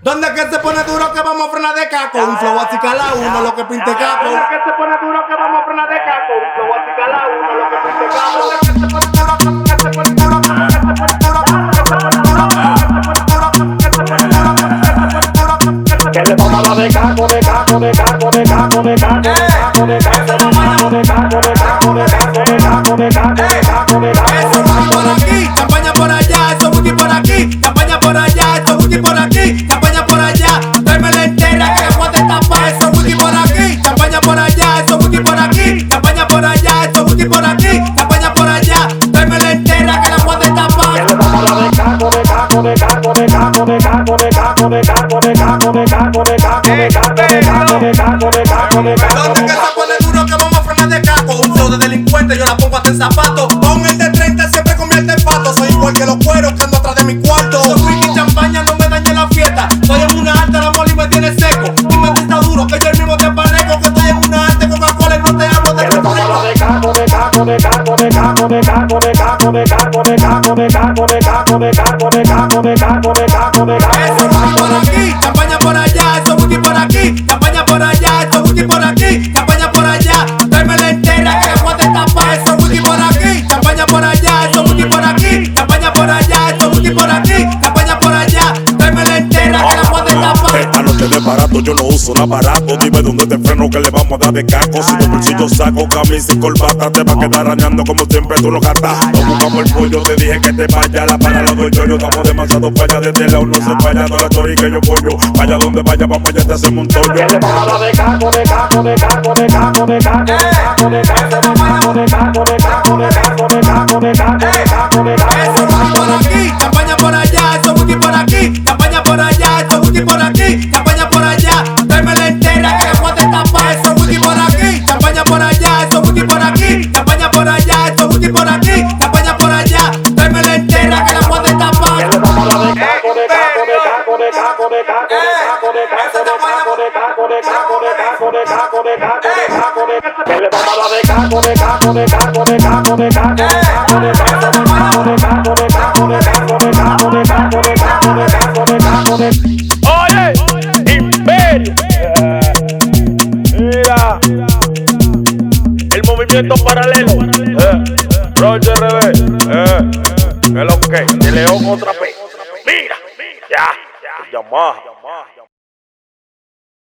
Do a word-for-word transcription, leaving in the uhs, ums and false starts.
¿Dónde es que se pone duro que vamos a frenar de caco? Un flow así cala uno, lo que pinte capo. ¿Dónde es que se pone duro que vamos a frenar de caco? Un flow así cala uno, lo que pinte capo. ¿Dónde es que se pone duro que se pone duro que se pone duro que se pone duro que se pone duro que le vamos a dar de caco, de caco, de caco, de caco, de caco, de caco, de caco, de caco, de caco, de caco, de caco, de caco, de caco, de caco, de caco. Eso es por aquí, campaña por allá, eso es por aquí, campaña por allá, eso es por aquí, campaña por allá, tráeme la entera que voy a destapar, eso es por aquí, campaña por allá, eso es por aquí, campaña por allá, eso es por aquí, campaña por allá, tráeme la entera que la voy a destapar. Que le vamos a dar de caco, de caco, de caco, de caco, de caco, de caco, de caco, de caco, de caco, de caco, de caco, de caco, de caco, de caco, de caco. ¿Dónde que se pone duro que vamos a frenar de caco? Un flow de delincuente, yo la pongo hasta el zapato. Con el de treinta siempre convierte en pato. Soy igual que los cueros que ando atrás de mi cuarto. Soy whisky, champaña, no me dañe la fiesta. Estoy en una alta, la moli me tiene seco. Y me gusta duro, que yo el mismo te parezco. Que estoy en una alta, Coca-Cola y no te hablo de refresco. De caco, de caco, de caco, de caco, de caco, de caco, de caco, de caco, de caco, de caco, de caco, de caco, de caco, de caco, de caco. Eso es por aquí, campaña por allá, eso es por aquí, campaña por allá, eso es por aquí, campaña por allá, tráeme la entera que la voy a destapar, eso es por aquí, campaña por allá, eso es por aquí, campaña por allá, eso es por aquí, campaña por allá, tráeme la entera que la voy a destapar. Esta noche de barato, yo no uso un aparato. Dime dónde te freno que le vamos a dar de caco. Si tu bolsillo saco, camisa y corbata, te va a quedar arañando como siempre tú lo gastas. No buscamos el pollo, te dije que te vaya. La para la doy yo, yo estamos demasiado falla. Desde el lado no se falla, no la estoy que yo pollo. Vaya donde vaya, vamos allá te hacemos un tollo. Que le vamos a dar de caco, de caco, de caco, de caco, de caco, de caco, de caco, de caco, de caco, de caco, de caco, de caco, de caco, de caco, de caco. Eso es por aquí, campaña por allá, eso es por aquí, campaña por allá, eso es por aquí, campaña por allá, tráeme la entera que la voy a destapar, eso es por aquí, campaña por allá, eso es por aquí, campaña por allá, eso es por aquí, campaña por allá, tráeme la entera que la voy a destapar. Que le vamos a dar de caco, de caco, de caco, de caco, de caco, de caco, de caco, de caco, de caco, de caco, de caco, de caco, de caco, de caco, de caco, de caco. Que le vamos a dar de caco, de caco, de caco, de caco, de caco, de caco, de caco, de caco, de caco, de caco, de caco, de caco, de caco, de caco, de caco, de caco, de. Oye, Imperio. Mira, el movimiento paralelo. Eh, Roger R D. Eh, es lo que, de León otra vez. Mira, ya, ya, Yamaha.